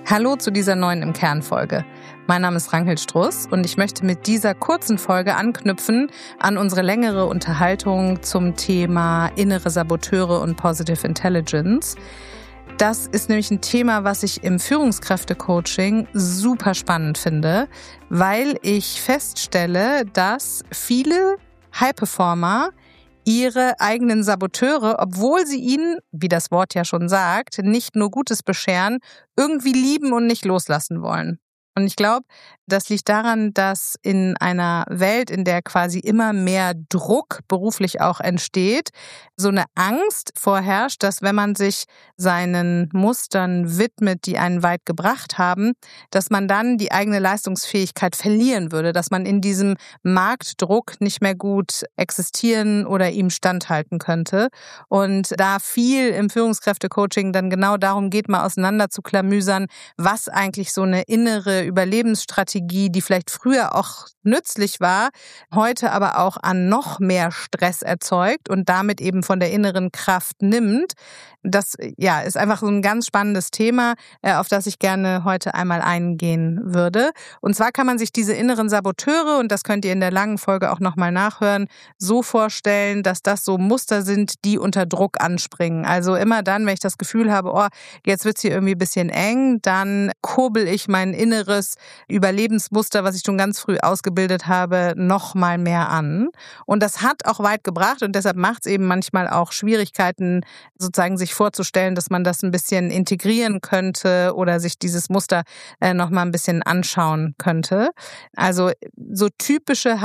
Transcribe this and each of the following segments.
Hallo zu dieser neuen Im Kern-Folge. Mein Name ist Ragnhild Struss und ich möchte mit dieser kurzen Folge anknüpfen an unsere längere Unterhaltung zum Thema innere Saboteure und Positive Intelligence. Das ist nämlich ein Thema, was ich im Führungskräfte-Coaching super spannend finde, weil ich feststelle, dass viele High-Performer ihre eigenen Saboteure, obwohl sie ihnen, wie das Wort ja schon sagt, nicht nur Gutes bescheren, irgendwie lieben und nicht loslassen wollen. Und ich glaube, das liegt daran, dass in einer Welt, in der quasi immer mehr Druck beruflich auch entsteht, so eine Angst vorherrscht, dass wenn man sich seinen Mustern widmet, die einen weit gebracht haben, dass man dann die eigene Leistungsfähigkeit verlieren würde, dass man in diesem Marktdruck nicht mehr gut existieren oder ihm standhalten könnte. Und da viel im Führungskräftecoaching dann genau darum geht, mal auseinander zu klamüsern, was eigentlich so eine innere Überlebensstrategie, die vielleicht früher auch nützlich war, heute aber auch an noch mehr Stress erzeugt und damit eben von der inneren Kraft nimmt. Das ist einfach so ein ganz spannendes Thema, auf das ich gerne heute einmal eingehen würde. Und zwar kann man sich diese inneren Saboteure, und das könnt ihr in der langen Folge auch nochmal nachhören, so vorstellen, dass das so Muster sind, die unter Druck anspringen. Also immer dann, wenn ich das Gefühl habe, jetzt wird's hier irgendwie ein bisschen eng, dann kurbel ich mein inneres Überlebensmuster, was ich schon ganz früh ausgebildet habe, noch mal mehr an. Und das hat auch weit gebracht und deshalb macht es eben manchmal auch Schwierigkeiten, sozusagen sich vorzustellen, dass man das ein bisschen integrieren könnte oder sich dieses Muster noch mal ein bisschen anschauen könnte. Also so typische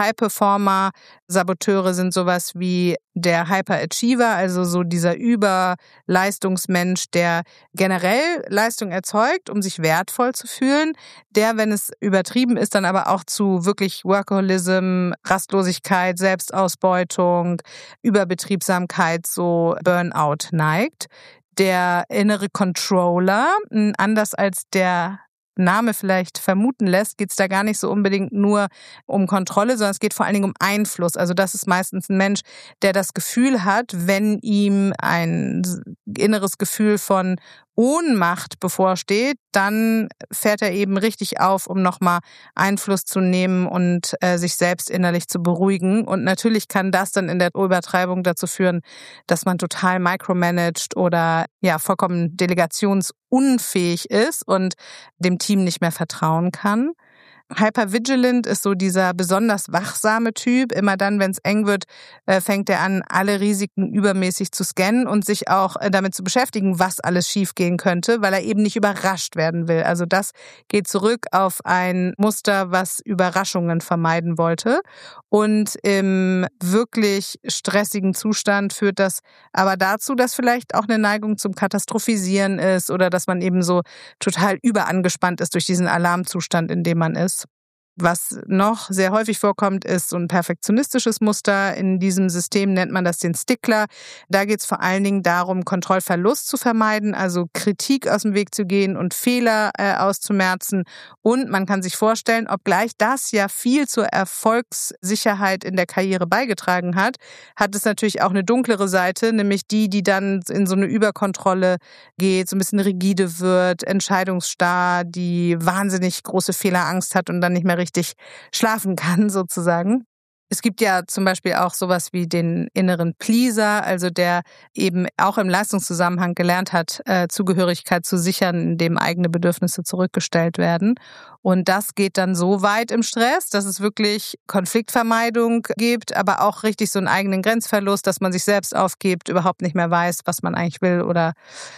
High-Performer-Saboteure sind sowas wie der Hyperachiever, also so dieser Überleistungsmensch, der generell Leistung erzeugt, um sich wertvoll zu fühlen, der, wenn es übertrieben ist, dann aber auch zu wirklich Workaholism, Rastlosigkeit, Selbstausbeutung, Überbetriebsamkeit, so Burnout neigt. Der innere Controller, anders als der Name vielleicht vermuten lässt, geht es da gar nicht so unbedingt nur um Kontrolle, sondern es geht vor allen Dingen um Einfluss. Also das ist meistens ein Mensch, der das Gefühl hat, wenn ihm ein inneres Gefühl von Ohnmacht bevorsteht, dann fährt er eben richtig auf, um nochmal Einfluss zu nehmen und sich selbst innerlich zu beruhigen. Und natürlich kann das dann in der Übertreibung dazu führen, dass man total micromanagt oder vollkommen delegationsunfähig ist und dem Team nicht mehr vertrauen kann. Hypervigilant ist so dieser besonders wachsame Typ. Immer dann, wenn es eng wird, fängt er an, alle Risiken übermäßig zu scannen und sich auch damit zu beschäftigen, was alles schiefgehen könnte, weil er eben nicht überrascht werden will. Also das geht zurück auf ein Muster, was Überraschungen vermeiden wollte. Und im wirklich stressigen Zustand führt das aber dazu, dass vielleicht auch eine Neigung zum Katastrophisieren ist oder dass man eben so total überangespannt ist durch diesen Alarmzustand, in dem man ist. Was noch sehr häufig vorkommt, ist so ein perfektionistisches Muster. In diesem System nennt man das den Stickler. Da geht es vor allen Dingen darum, Kontrollverlust zu vermeiden, also Kritik aus dem Weg zu gehen und Fehler auszumerzen. Und man kann sich vorstellen, obgleich das ja viel zur Erfolgssicherheit in der Karriere beigetragen hat, hat es natürlich auch eine dunklere Seite, nämlich die dann in so eine Überkontrolle geht, so ein bisschen rigide wird, entscheidungsstarr, die wahnsinnig große Fehlerangst hat und dann nicht mehr richtig schlafen kann, sozusagen. Es gibt ja zum Beispiel auch sowas wie den inneren Pleaser, also der eben auch im Leistungszusammenhang gelernt hat, Zugehörigkeit zu sichern, indem eigene Bedürfnisse zurückgestellt werden. Und das geht dann so weit im Stress, dass es wirklich Konfliktvermeidung gibt, aber auch richtig so einen eigenen Grenzverlust, dass man sich selbst aufgibt, überhaupt nicht mehr weiß, was man eigentlich will oder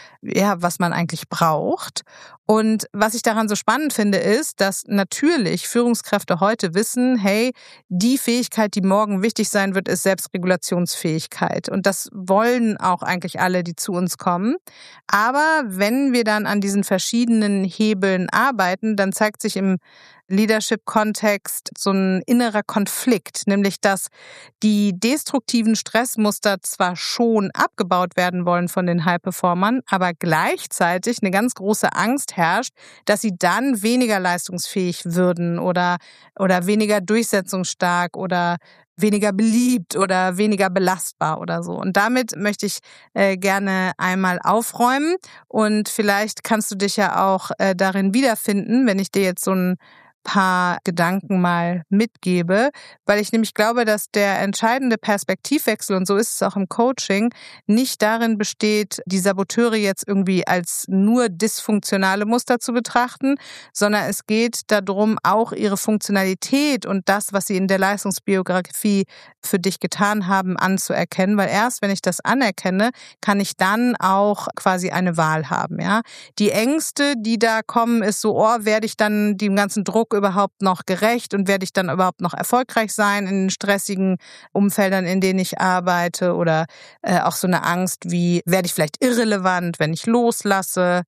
was man eigentlich braucht. Und was ich daran so spannend finde, ist, dass natürlich Führungskräfte heute wissen, hey, die Fähigkeit, die morgen wichtig sein wird, ist Selbstregulationsfähigkeit. Und das wollen auch eigentlich alle, die zu uns kommen. Aber wenn wir dann an diesen verschiedenen Hebeln arbeiten, dann zeigt sich im Leadership-Kontext so ein innerer Konflikt, nämlich dass die destruktiven Stressmuster zwar schon abgebaut werden wollen von den High-Performern, aber gleichzeitig eine ganz große Angst herrscht, dass sie dann weniger leistungsfähig würden oder weniger durchsetzungsstark oder weniger beliebt oder weniger belastbar oder so. Und damit möchte ich gerne einmal aufräumen und vielleicht kannst du dich ja auch darin wiederfinden, wenn ich dir jetzt so ein paar Gedanken mal mitgebe, weil ich nämlich glaube, dass der entscheidende Perspektivwechsel, und so ist es auch im Coaching, nicht darin besteht, die Saboteure jetzt irgendwie als nur dysfunktionale Muster zu betrachten, sondern es geht darum, auch ihre Funktionalität und das, was sie in der Leistungsbiografie für dich getan haben, anzuerkennen, weil erst wenn ich das anerkenne, kann ich dann auch quasi eine Wahl haben, ja. Die Ängste, die da kommen, ist so, werde ich dann dem ganzen Druck überhaupt noch gerecht und werde ich dann überhaupt noch erfolgreich sein in den stressigen Umfeldern, in denen ich arbeite, oder auch so eine Angst wie, werde ich vielleicht irrelevant, wenn ich loslasse.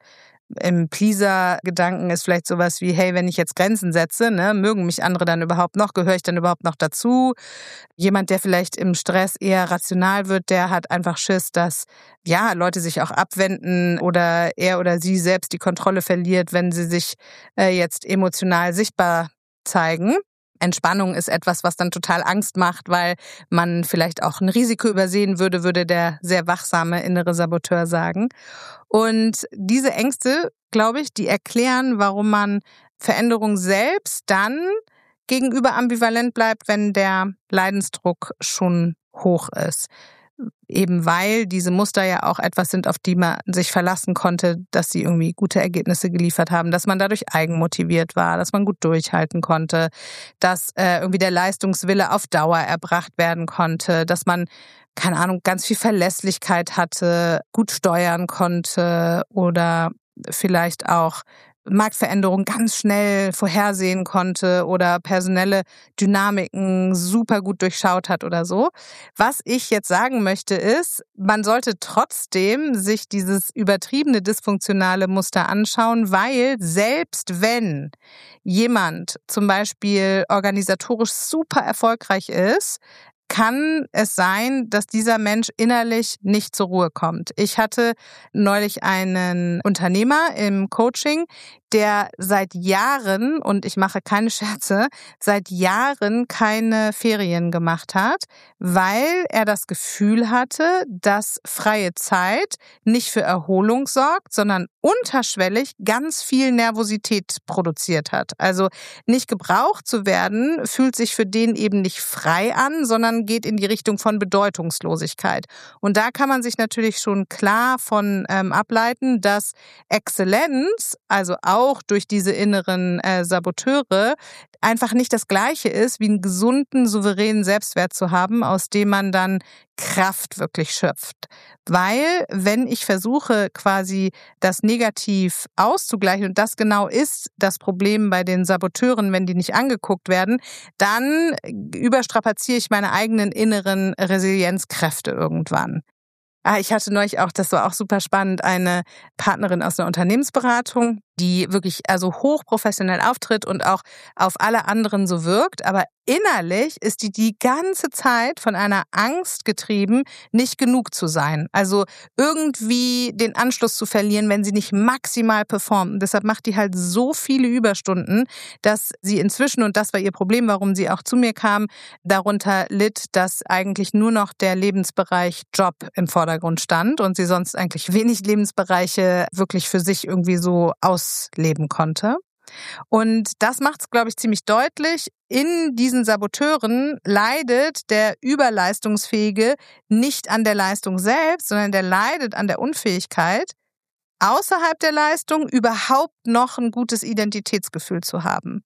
Im Pleaser-Gedanken ist vielleicht sowas wie, hey, wenn ich jetzt Grenzen setze, ne, mögen mich andere dann überhaupt noch, gehöre ich dann überhaupt noch dazu? Jemand, der vielleicht im Stress eher rational wird, der hat einfach Schiss, dass Leute sich auch abwenden oder er oder sie selbst die Kontrolle verliert, wenn sie sich jetzt emotional sichtbar zeigen. Entspannung ist etwas, was dann total Angst macht, weil man vielleicht auch ein Risiko übersehen würde der sehr wachsame innere Saboteur sagen. Und diese Ängste, glaube ich, die erklären, warum man Veränderung selbst dann gegenüber ambivalent bleibt, wenn der Leidensdruck schon hoch ist. Eben weil diese Muster ja auch etwas sind, auf die man sich verlassen konnte, dass sie irgendwie gute Ergebnisse geliefert haben, dass man dadurch eigenmotiviert war, dass man gut durchhalten konnte, dass irgendwie der Leistungswille auf Dauer erbracht werden konnte, dass man, keine Ahnung, ganz viel Verlässlichkeit hatte, gut steuern konnte oder vielleicht auch Marktveränderungen ganz schnell vorhersehen konnte oder personelle Dynamiken super gut durchschaut hat oder so. Was ich jetzt sagen möchte ist, man sollte trotzdem sich dieses übertriebene dysfunktionale Muster anschauen, weil selbst wenn jemand zum Beispiel organisatorisch super erfolgreich ist, kann es sein, dass dieser Mensch innerlich nicht zur Ruhe kommt. Ich hatte neulich einen Unternehmer im Coaching, der seit Jahren, und ich mache keine Scherze, seit Jahren keine Ferien gemacht hat, weil er das Gefühl hatte, dass freie Zeit nicht für Erholung sorgt, sondern unterschwellig ganz viel Nervosität produziert hat. Also nicht gebraucht zu werden, fühlt sich für den eben nicht frei an, sondern geht in die Richtung von Bedeutungslosigkeit. Und da kann man sich natürlich schon klar von ableiten, dass Exzellenz, also auch durch diese inneren Saboteure, einfach nicht das Gleiche ist, wie einen gesunden, souveränen Selbstwert zu haben, aus dem man dann Kraft wirklich schöpft. Weil, wenn ich versuche, quasi das negativ auszugleichen, und das genau ist das Problem bei den Saboteuren, wenn die nicht angeguckt werden, dann überstrapaziere ich meine eigenen inneren Resilienzkräfte irgendwann. Ich hatte neulich auch, das war auch super spannend, eine Partnerin aus einer Unternehmensberatung, die wirklich also hochprofessionell auftritt und auch auf alle anderen so wirkt, aber innerlich ist die ganze Zeit von einer Angst getrieben, nicht genug zu sein. Also irgendwie den Anschluss zu verlieren, wenn sie nicht maximal performt. Und deshalb macht die halt so viele Überstunden, dass sie inzwischen, und das war ihr Problem, warum sie auch zu mir kam, darunter litt, dass eigentlich nur noch der Lebensbereich Job im Vordergrund stand und sie sonst eigentlich wenig Lebensbereiche wirklich für sich irgendwie so ausleben konnte. Und das macht es, glaube ich, ziemlich deutlich. In diesen Saboteuren leidet der Überleistungsfähige nicht an der Leistung selbst, sondern der leidet an der Unfähigkeit, außerhalb der Leistung überhaupt noch ein gutes Identitätsgefühl zu haben.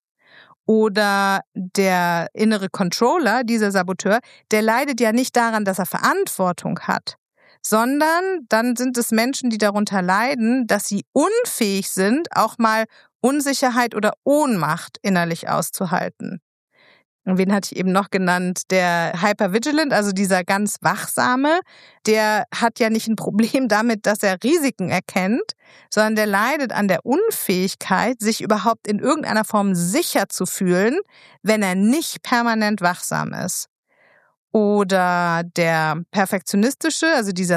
Oder der innere Controller, dieser Saboteur, der leidet ja nicht daran, dass er Verantwortung hat, sondern dann sind es Menschen, die darunter leiden, dass sie unfähig sind, auch mal Unsicherheit oder Ohnmacht innerlich auszuhalten. Und wen hatte ich eben noch genannt? Der Hypervigilant, also dieser ganz Wachsame, der hat ja nicht ein Problem damit, dass er Risiken erkennt, sondern der leidet an der Unfähigkeit, sich überhaupt in irgendeiner Form sicher zu fühlen, wenn er nicht permanent wachsam ist. Oder der perfektionistische, also dieser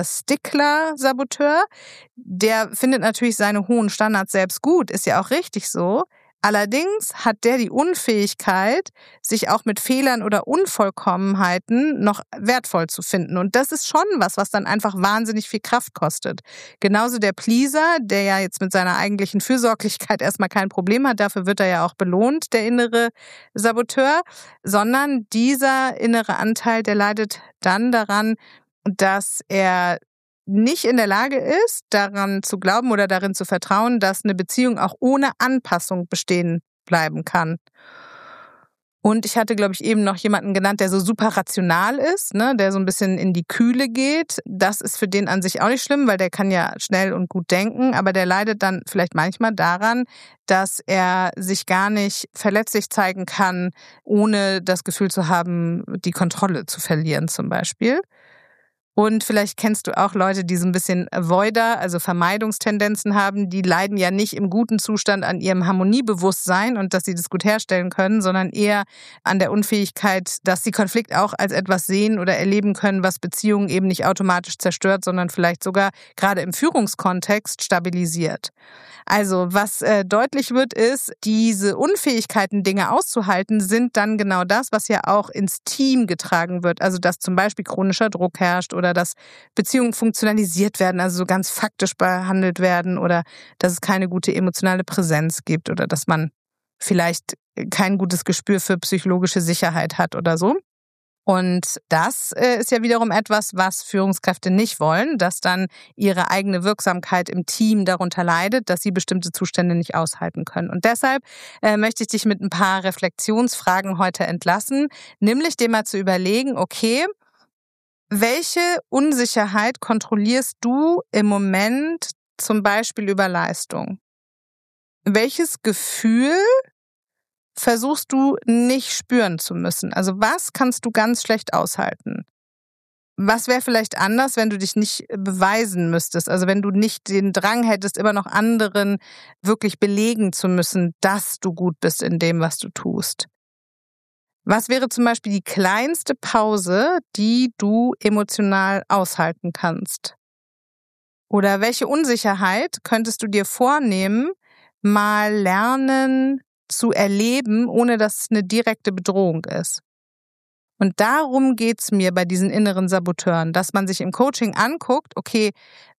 Stickler-Saboteur, der findet natürlich seine hohen Standards selbst gut, ist ja auch richtig so. Allerdings hat der die Unfähigkeit, sich auch mit Fehlern oder Unvollkommenheiten noch wertvoll zu finden. Und das ist schon was dann einfach wahnsinnig viel Kraft kostet. Genauso der Pleaser, der ja jetzt mit seiner eigentlichen Fürsorglichkeit erstmal kein Problem hat, dafür wird er ja auch belohnt, der innere Saboteur, sondern dieser innere Anteil, der leidet dann daran, dass er nicht in der Lage ist, daran zu glauben oder darin zu vertrauen, dass eine Beziehung auch ohne Anpassung bestehen bleiben kann. Und ich hatte, glaube ich, eben noch jemanden genannt, der so super rational ist, ne, der so ein bisschen in die Kühle geht. Das ist für den an sich auch nicht schlimm, weil der kann ja schnell und gut denken, aber der leidet dann vielleicht manchmal daran, dass er sich gar nicht verletzlich zeigen kann, ohne das Gefühl zu haben, die Kontrolle zu verlieren zum Beispiel. Und vielleicht kennst du auch Leute, die so ein bisschen Avoider, also Vermeidungstendenzen haben. Die leiden ja nicht im guten Zustand an ihrem Harmoniebewusstsein und dass sie das gut herstellen können, sondern eher an der Unfähigkeit, dass sie Konflikt auch als etwas sehen oder erleben können, was Beziehungen eben nicht automatisch zerstört, sondern vielleicht sogar gerade im Führungskontext stabilisiert. Also was deutlich wird, ist, diese Unfähigkeiten, Dinge auszuhalten, sind dann genau das, was ja auch ins Team getragen wird. Also dass zum Beispiel chronischer Druck herrscht oder dass Beziehungen funktionalisiert werden, also so ganz faktisch behandelt werden oder dass es keine gute emotionale Präsenz gibt oder dass man vielleicht kein gutes Gespür für psychologische Sicherheit hat oder so. Und das ist ja wiederum etwas, was Führungskräfte nicht wollen, dass dann ihre eigene Wirksamkeit im Team darunter leidet, dass sie bestimmte Zustände nicht aushalten können. Und deshalb möchte ich dich mit ein paar Reflexionsfragen heute entlassen, nämlich dir mal zu überlegen, okay, welche Unsicherheit kontrollierst du im Moment zum Beispiel über Leistung? Welches Gefühl versuchst du nicht spüren zu müssen? Also was kannst du ganz schlecht aushalten? Was wäre vielleicht anders, wenn du dich nicht beweisen müsstest? Also wenn du nicht den Drang hättest, immer noch anderen wirklich belegen zu müssen, dass du gut bist in dem, was du tust. Was wäre zum Beispiel die kleinste Pause, die du emotional aushalten kannst? Oder welche Unsicherheit könntest du dir vornehmen, mal lernen zu erleben, ohne dass es eine direkte Bedrohung ist? Und darum geht's mir bei diesen inneren Saboteuren, dass man sich im Coaching anguckt, okay,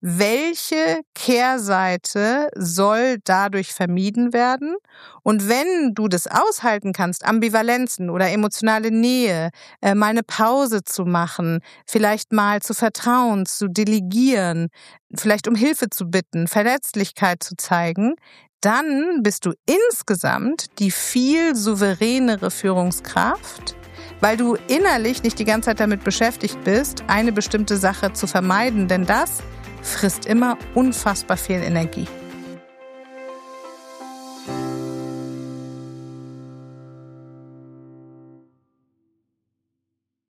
welche Kehrseite soll dadurch vermieden werden? Und wenn du das aushalten kannst, Ambivalenzen oder emotionale Nähe, mal eine Pause zu machen, vielleicht mal zu vertrauen, zu delegieren, vielleicht um Hilfe zu bitten, Verletzlichkeit zu zeigen, dann bist du insgesamt die viel souveränere Führungskraft, weil du innerlich nicht die ganze Zeit damit beschäftigt bist, eine bestimmte Sache zu vermeiden, denn das frisst immer unfassbar viel Energie.